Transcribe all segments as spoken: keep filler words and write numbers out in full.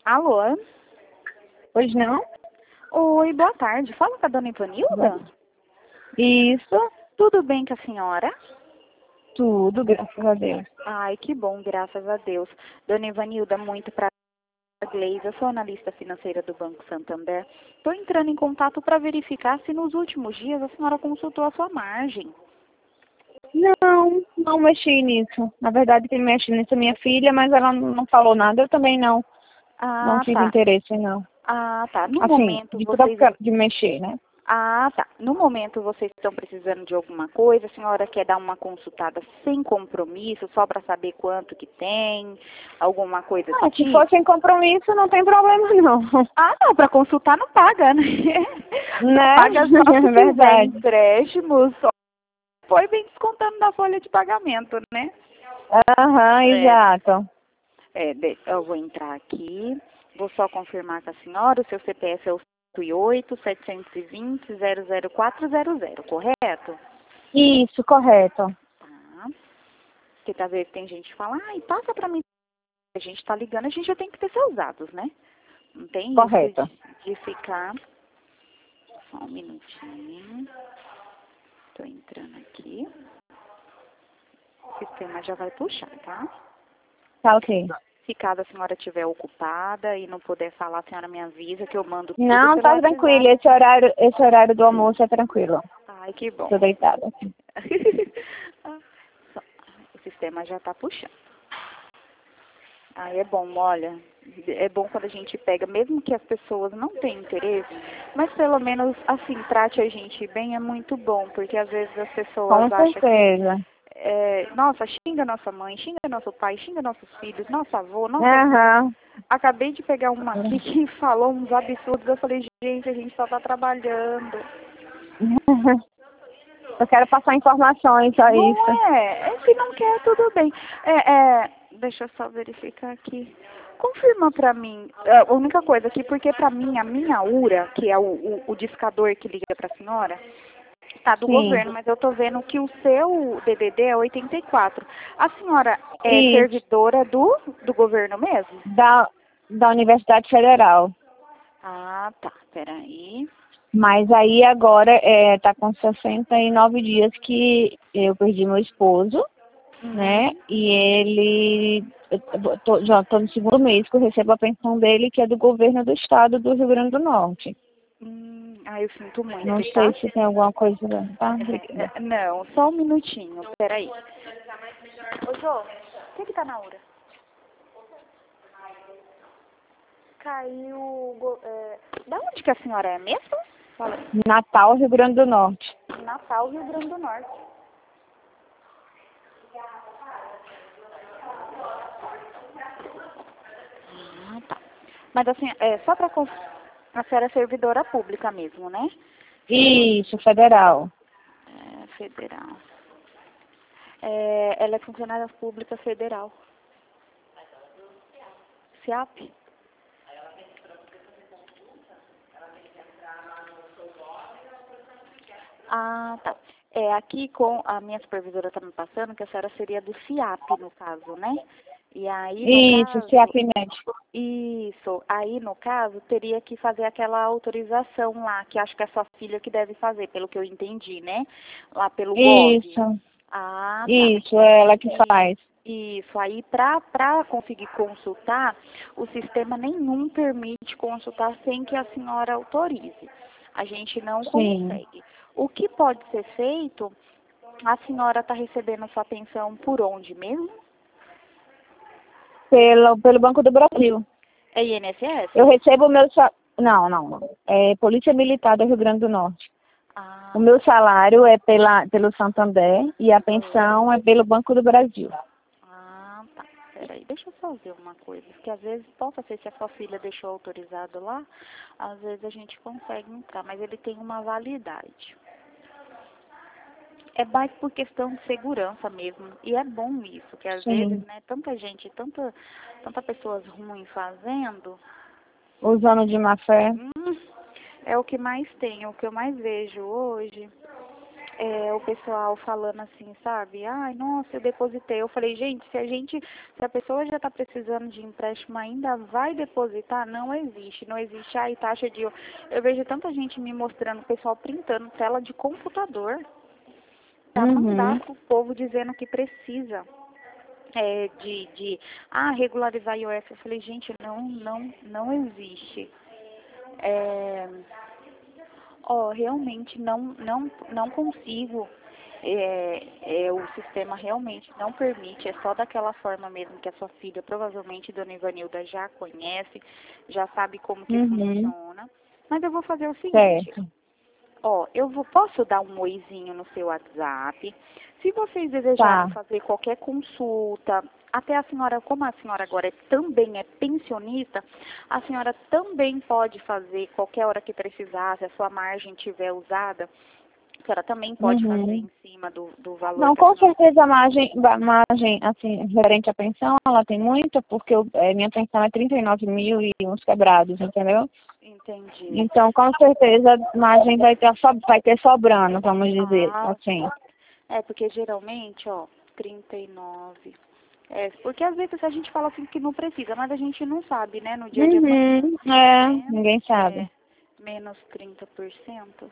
Alô? Pois não? Oi, boa tarde. Fala com a dona Ivanilda? Isso, Tudo bem com a senhora? tudo, graças a Deus. Ai, que bom, graças a Deus. Dona Ivanilda, muito prazer. Gleisa, eu sou analista financeira do Banco Santander. Estou entrando em contato para verificar se nos últimos dias a senhora consultou a sua margem. Não, não mexi nisso. Na verdade, quem mexe nisso é minha filha, mas ela não falou nada. Eu também não, não Ah, tive tá. interesse, não. Ah, tá. No Assim, momento de vocês... troca de mexer, né? Ah, tá. No momento vocês estão precisando de alguma coisa, a senhora quer dar uma consultada sem compromisso, só para saber quanto que tem, alguma coisa do Ah, se tipo? for sem compromisso, não tem problema, não. Ah, não, para consultar não paga, né? Né? Paga só se É quiser verdade. empréstimo, só foi bem descontando da folha de pagamento, né? Aham, É, exato. é, de- eu vou entrar aqui, vou só confirmar com a senhora, o seu C P F é o cento e oito, setecentos e vinte, zero zero quatro zero zero, correto? Isso, correto. Tá. Porque às vezes tem gente que fala, ai, passa pra mim. A gente tá ligando, a gente já tem que ter seus dados, né? Não tem isso Correto. de, de ficar... Só um minutinho. Tô entrando aqui. O sistema já vai puxar, tá? Tá ok. Se caso a senhora estiver ocupada e não puder falar, a senhora me avisa que eu mando tudo Não, pelo tá WhatsApp. tranquilo. Esse horário, esse horário do almoço é tranquilo. Ai, que bom. Tô deitada. Só- O sistema já tá puxando. Aí é bom, olha, é bom quando a gente pega, mesmo que as pessoas não tenham interesse, mas pelo menos assim, trate a gente bem, é muito bom, porque às vezes as pessoas Com acham que, certeza. é, nossa, xinga nossa mãe, xinga nosso pai, xinga nossos filhos, nosso avô, nossa avó. Aham. Acabei de pegar uma aqui que falou uns absurdos, eu falei, gente, a gente só tá trabalhando. Eu quero passar informações, só isso. Não é, é se não quer, tudo bem. É, é, deixa eu só verificar aqui. Confirma pra mim, é, a única coisa aqui, porque pra mim, a minha URA, que é o, o, o discador que liga pra senhora, tá do Sim. governo, mas eu tô vendo que o seu D D D é oitenta e quatro. A senhora é Isso. servidora do, do governo mesmo? Da, da Universidade Federal. Ah, tá, peraí. Mas aí agora é, tá com sessenta e nove dias que eu perdi meu esposo, né? Uhum. E ele, eu tô- já estou no segundo mês que eu recebo a pensão dele, que é do governo do estado do Rio Grande do Norte. Hum, ah, eu sinto Não muito, sei tá? se tem alguma coisa, tá? É, é, não, só um minutinho, peraí. Ô, Jô, o que que tá na URA? Caiu... go- É... Da onde que a senhora é mesmo? Fala. Natal, Rio Grande do Norte. Natal, Rio Grande do Norte. Ah, tá. Mas assim, é só pra... conf- A senhora é servidora pública mesmo, né? Isso, federal. É, federal. É, ela é funcionária pública federal. SEAP? Ah, tá. É, aqui com a minha supervisora tá me passando que a senhora seria do SIAP, no caso, né? E aí, no Isso, caso, CEAPNet. isso, aí no caso, teria que fazer aquela autorização lá, que acho que é a sua filha que deve fazer, pelo que eu entendi, né? Lá pelo Gov. Isso, Ah, tá. isso, é ela que E, faz. isso, aí para para conseguir consultar, o sistema nenhum permite consultar sem que a senhora autorize. A gente não Sim, consegue. O que pode ser feito, a senhora está recebendo sua pensão por onde mesmo? pelo, pelo Banco do Brasil. É I N S S? Eu recebo o meu sa... Não, não, não. É Polícia Militar do Rio Grande do Norte. O Ah, meu salário é pela, pelo Santander e a ah, pensão é pelo Banco do Brasil. ah, tá. Peraí, deixa eu só ver uma coisa, porque às vezes, possa ser se a sua filha deixou autorizado lá, às vezes a gente consegue entrar, mas ele tem uma validade. É mais por questão de segurança mesmo. E é bom isso, que às vezes, Sim. né, tanta gente, tanta, tanta pessoas ruins fazendo, Usando de má fé. hum, é o que mais tem, é o que eu mais vejo hoje. é, o pessoal falando assim, sabe? Ai, nossa, eu depositei. Eu falei, gente, se a gente, se a pessoa já está precisando de empréstimo, ainda vai depositar? Não existe, não existe. Ai, taxa de... Eu vejo tanta gente me mostrando, o pessoal printando tela de computador para mandar Uhum. para o povo dizendo que precisa. É, de, de ah, regularizar I O F. Eu falei, gente, não, não, não existe. É, ó, realmente não, não, não consigo. É, é, o sistema realmente não permite, é só daquela forma mesmo que a sua filha, provavelmente Dona Ivanilda já conhece, já sabe como que Uhum. funciona. Mas eu vou fazer o seguinte, Certo. ó, eu vou, posso dar um oizinho no seu WhatsApp. Se vocês desejarem Tá. fazer qualquer consulta, até a senhora, como a senhora agora é- também é pensionista, a senhora também pode fazer qualquer hora que precisar, se a sua margem tiver usada, a senhora também pode fazer Uhum. em cima do, do valor Não, que a com senhora... certeza a margem, a margem, assim, referente à pensão, ela tem muita, porque eu, é, minha pensão é trinta e nove mil e uns quebrados, entendeu? Entendi. Então, com certeza, a margem vai ter, so- vai ter sobrando, vamos dizer, Ah, assim. é porque geralmente, ó, trinta e nove. É, porque às vezes a gente fala assim que não precisa, mas a gente não sabe, né? No dia de amanhã, Uhum, é, menos, ninguém é, sabe. menos trinta por cento.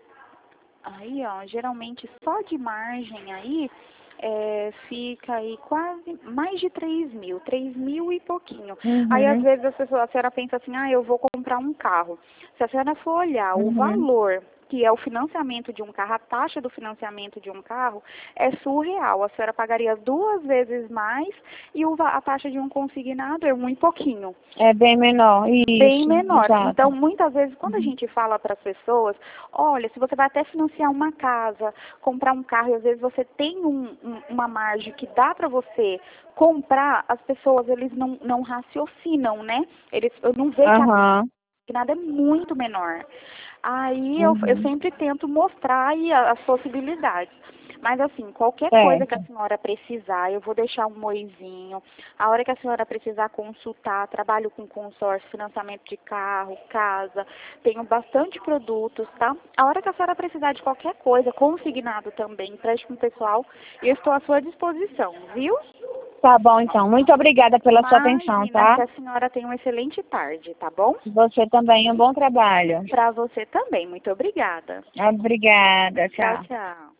Aí, ó, geralmente só de margem aí é, fica aí quase mais de três mil, três mil e pouquinho. Aí às Uhum, vezes a, pessoa, a senhora pensa assim, ah, eu vou comprar um carro. Se a senhora for olhar o uhum. valor que é o financiamento de um carro, a taxa do financiamento de um carro é surreal. A senhora pagaria duas vezes mais e o va- a taxa de um consignado é um e pouquinho. É bem menor, Bem isso, menor. exato. Então, muitas vezes, quando a Uhum. gente fala para as pessoas, olha, se você vai até financiar uma casa, comprar um carro, e às vezes você tem um, um- uma margem que dá para você comprar, as pessoas, eles não, não raciocinam, né? Eles, eu não vejo que a Aham, nada é muito menor. Aí eu, eu uhum. sempre tento mostrar aí a- as possibilidades. Mas assim, qualquer coisa que a Certo. senhora precisar, eu vou deixar um moizinho. A hora que a senhora precisar consultar, trabalho com consórcio, financiamento de carro, casa, tenho bastante produtos, tá? A hora que a senhora precisar de qualquer coisa, consignado também, empréstimo pessoal, eu estou à sua disposição, viu? Tá bom, então. Muito obrigada pela sua atenção, Imagina que tá? a senhora tenha uma excelente tarde, tá bom? Você também, um bom trabalho. Para você também. Muito obrigada. Obrigada, Tchau, tchau. tchau.